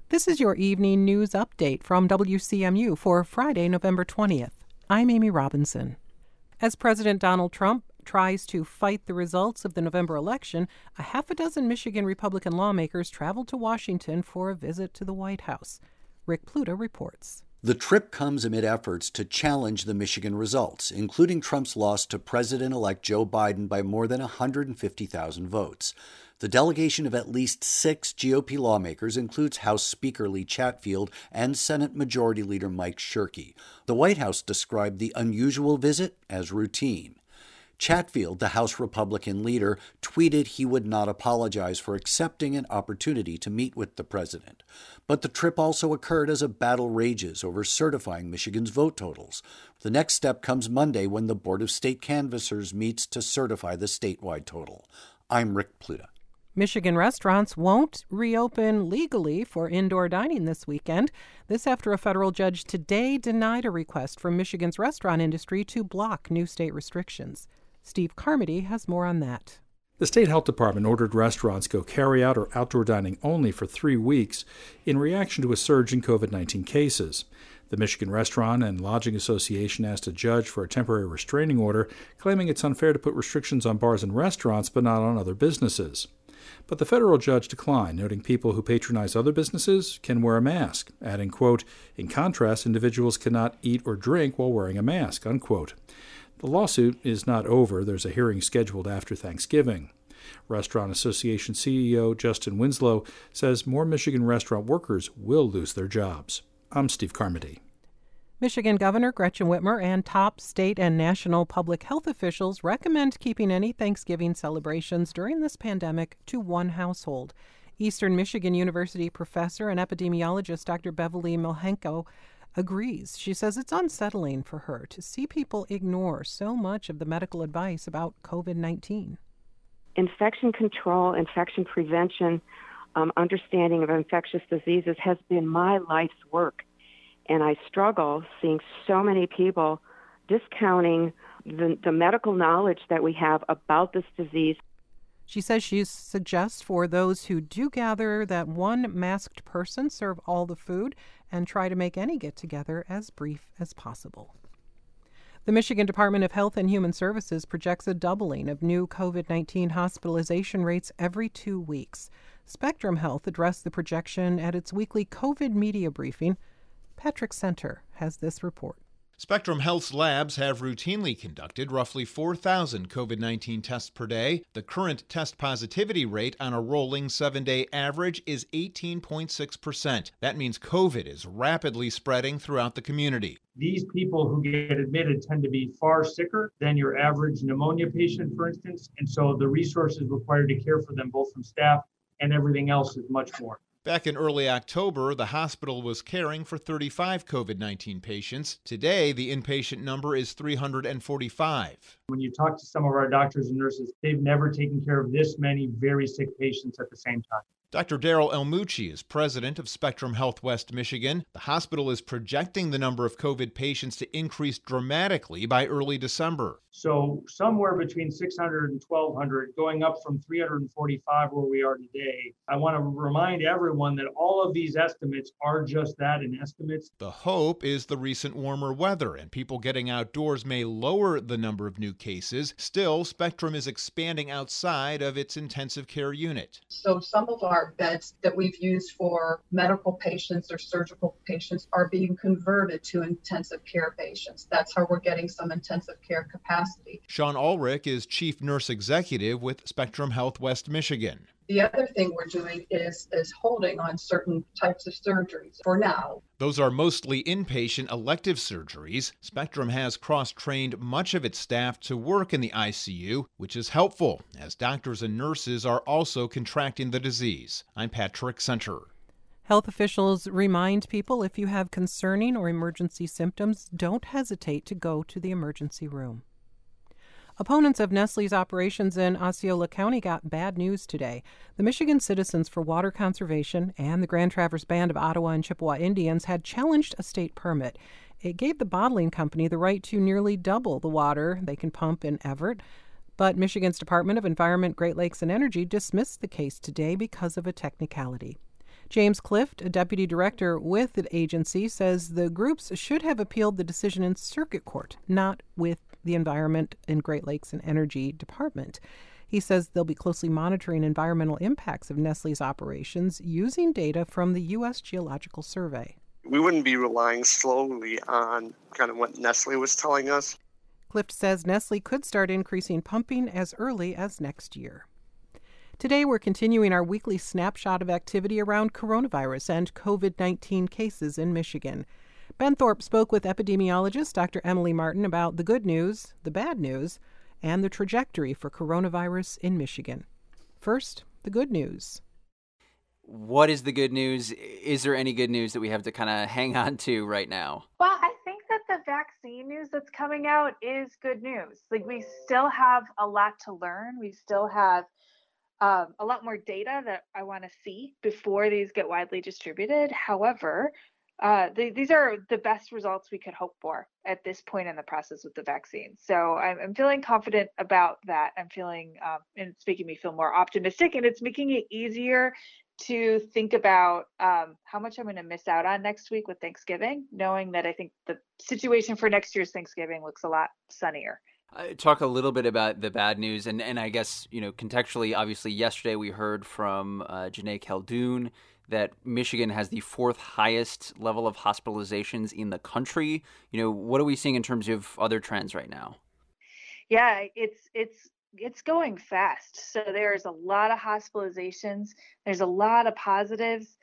This is your evening news update from WCMU for Friday, November 20th. I'm Amy Robinson. As President Donald Trump tries to fight the results of the November election, a half a dozen Michigan Republican lawmakers traveled to Washington for a visit to the White House. Rick Pluta reports. The trip comes amid efforts to challenge the Michigan results, including Trump's loss to President-elect Joe Biden by more than 150,000 votes. The delegation of at least 6 GOP lawmakers includes House Speaker Lee Chatfield and Senate Majority Leader Mike Shirkey. The White House described the unusual visit as routine. Chatfield, the House Republican leader, tweeted he would not apologize for accepting an opportunity to meet with the president. But the trip also occurred as a battle rages over certifying Michigan's vote totals. The next step comes Monday when the Board of State Canvassers meets to certify the statewide total. I'm Rick Pluta. Michigan restaurants won't reopen legally for indoor dining this weekend. This after a federal judge today denied a request from Michigan's restaurant industry to block new state restrictions. Steve Carmody has more on that. The state health department ordered restaurants go carry-out or outdoor dining only for 3 weeks in reaction to a surge in COVID-19 cases. The Michigan Restaurant and Lodging Association asked a judge for a temporary restraining order, claiming it's unfair to put restrictions on bars and restaurants but not on other businesses. But the federal judge declined, noting people who patronize other businesses can wear a mask, adding, quote, "In contrast, individuals cannot eat or drink while wearing a mask," unquote. The lawsuit is not over. There's a hearing scheduled after Thanksgiving. Restaurant Association CEO Justin Winslow says more Michigan restaurant workers will lose their jobs. I'm Steve Carmody. Michigan Governor Gretchen Whitmer and top state and national public health officials recommend keeping any Thanksgiving celebrations during this pandemic to one household. Eastern Michigan University professor and epidemiologist Dr. Beverly Milhenko agrees. She says it's unsettling for her to see people ignore so much of the medical advice about COVID-19. Infection control, infection prevention, understanding of infectious diseases has been my life's work. And I struggle seeing so many people discounting the medical knowledge that we have about this disease. She says she suggests for those who do gather that one masked person serve all the food and try to make any get-together as brief as possible. The Michigan Department of Health and Human Services projects a doubling of new COVID-19 hospitalization rates every 2 weeks. Spectrum Health addressed the projection at its weekly COVID media briefing. Patrick Center has this report. Spectrum Health's labs have routinely conducted roughly 4,000 COVID-19 tests per day. The current test positivity rate on a rolling 7-day average is 18.6%. That means COVID is rapidly spreading throughout the community. These people who get admitted tend to be far sicker than your average pneumonia patient, for instance, and so the resources required to care for them, both from staff and everything else, is much more. Back in early October, the hospital was caring for 35 COVID-19 patients. Today, the inpatient number is 345. When you talk to some of our doctors and nurses, they've never taken care of this many very sick patients at the same time. Dr. Daryl Elmucci is president of Spectrum Health West Michigan. The hospital is projecting the number of COVID patients to increase dramatically by early December. So somewhere between 600 and 1,200, going up from 345 where we are today. I want to remind everyone that all of these estimates are just that, an estimates. The hope is the recent warmer weather and people getting outdoors may lower the number of new cases. Still, Spectrum is expanding outside of its intensive care unit. So some of our beds that we've used for medical patients or surgical patients are being converted to intensive care patients. That's how we're getting some intensive care capacity. Sean Ulrich is Chief Nurse Executive with Spectrum Health West Michigan. The other thing we're doing is holding on certain types of surgeries for now. Those are mostly inpatient elective surgeries. Spectrum has cross-trained much of its staff to work in the ICU, which is helpful, as doctors and nurses are also contracting the disease. I'm Patrick Center. Health officials remind people if you have concerning or emergency symptoms, don't hesitate to go to the emergency room. Opponents of Nestle's operations in Osceola County got bad news today. The Michigan Citizens for Water Conservation and the Grand Traverse Band of Ottawa and Chippewa Indians had challenged a state permit. It gave the bottling company the right to nearly double the water they can pump in Everett. But Michigan's Department of Environment, Great Lakes and Energy dismissed the case today because of a technicality. James Clift, a deputy director with the agency, says the groups should have appealed the decision in circuit court, not with the Environment and Great Lakes and Energy Department. He says they'll be closely monitoring environmental impacts of Nestle's operations using data from the U.S. Geological Survey. We wouldn't be relying solely on kind of what Nestle was telling us. Clift says Nestle could start increasing pumping as early as next year. Today, we're continuing our weekly snapshot of activity around coronavirus and COVID-19 cases in Michigan. Ben Thorpe spoke with epidemiologist Dr. Emily Martin about the good news, the bad news, and the trajectory for coronavirus in Michigan. First, the good news. What is the good news? Is there any good news that we have to kind of hang on to right now? Well, I think that the vaccine news that's coming out is good news. Like, we still have a lot to learn. We still have a lot more data that I want to see before these get widely distributed. However, these are the best results we could hope for at this point in the process with the vaccine. So I'm feeling confident about that. I'm feeling, and it's making me feel more optimistic, and it's making it easier to think about how much I'm going to miss out on next week with Thanksgiving, knowing that I think the situation for next year's Thanksgiving looks a lot sunnier. Talk a little bit about the bad news, and I guess, contextually, obviously, yesterday we heard from Janae Khaldun that Michigan has the fourth highest level of hospitalizations in the country. What are we seeing in terms of other trends right now? Yeah, it's going fast. So there's a lot of hospitalizations. There's a lot of positives.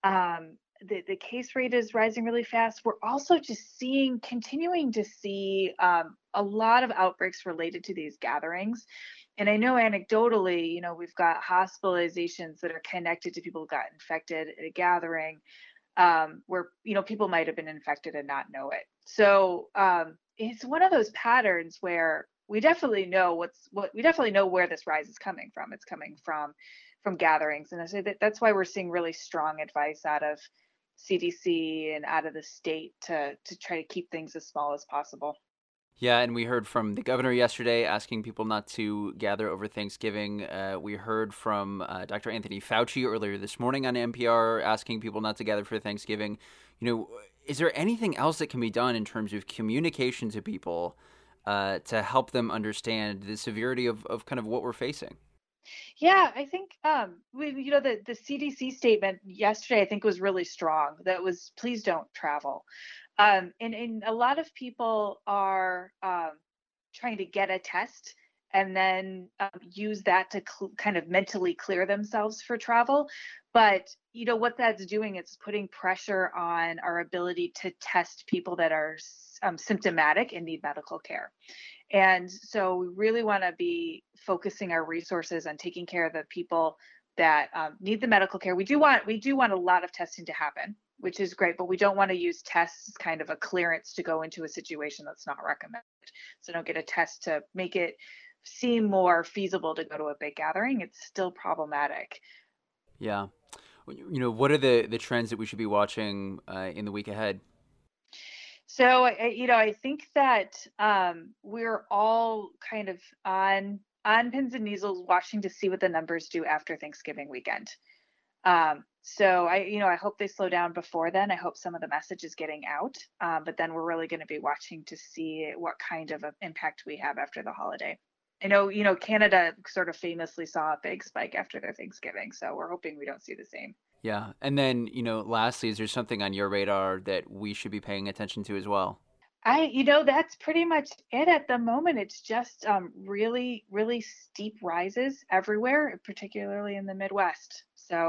The case rate is rising really fast. We're also just continuing to see a lot of outbreaks related to these gatherings. And I know anecdotally, we've got hospitalizations that are connected to people who got infected at a gathering where, people might have been infected and not know it. So it's one of those patterns where we definitely know where this rise is coming from. It's coming from gatherings. And I say that's why we're seeing really strong advice out of CDC and out of the state to try to keep things as small as possible. Yeah, and we heard from the governor yesterday asking people not to gather over Thanksgiving. We heard from Dr. Anthony Fauci earlier this morning on NPR asking people not to gather for Thanksgiving. Is there anything else that can be done in terms of communication to people to help them understand the severity of kind of what we're facing? Yeah, I think the CDC statement yesterday I think was really strong. That was, please don't travel. And a lot of people are trying to get a test and then use that to kind of mentally clear themselves for travel. But what that's doing is putting pressure on our ability to test people that are symptomatic and need medical care. And so we really want to be focusing our resources on taking care of the people that need the medical care. We do want a lot of testing to happen, which is great, but we don't want to use tests as kind of a clearance to go into a situation that's not recommended. So don't get a test to make it seem more feasible to go to a big gathering. It's still problematic. Yeah. What are the trends that we should be watching in the week ahead? So, I think that we're all kind of on pins and needles watching to see what the numbers do after Thanksgiving weekend. So I hope they slow down before then. I hope some of the message is getting out, but then we're really going to be watching to see what kind of impact we have after the holiday. I know, Canada sort of famously saw a big spike after their Thanksgiving, so we're hoping we don't see the same. Yeah. And then, lastly, is there something on your radar that we should be paying attention to as well? That's pretty much it at the moment. It's just really, really steep rises everywhere, particularly in the Midwest. So,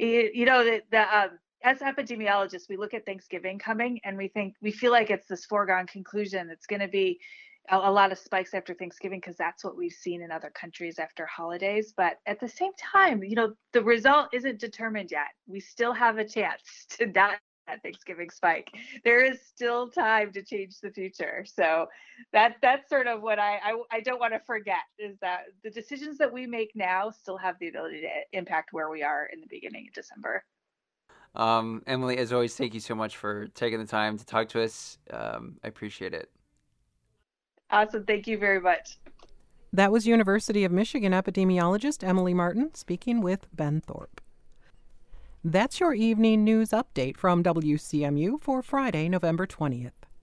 as epidemiologists, we look at Thanksgiving coming and we feel like it's this foregone conclusion. It's going to be a lot of spikes after Thanksgiving because that's what we've seen in other countries after holidays. But at the same time, the result isn't determined yet. We still have a chance to not that Thanksgiving spike. There is still time to change the future. So that's sort of what I don't want to forget, is that the decisions that we make now still have the ability to impact where we are in the beginning of December. Emily, as always, thank you so much for taking the time to talk to us. I appreciate it. Awesome. Thank you very much. That was University of Michigan epidemiologist Emily Martin speaking with Ben Thorpe. That's your evening news update from WCMU for Friday, November 20th.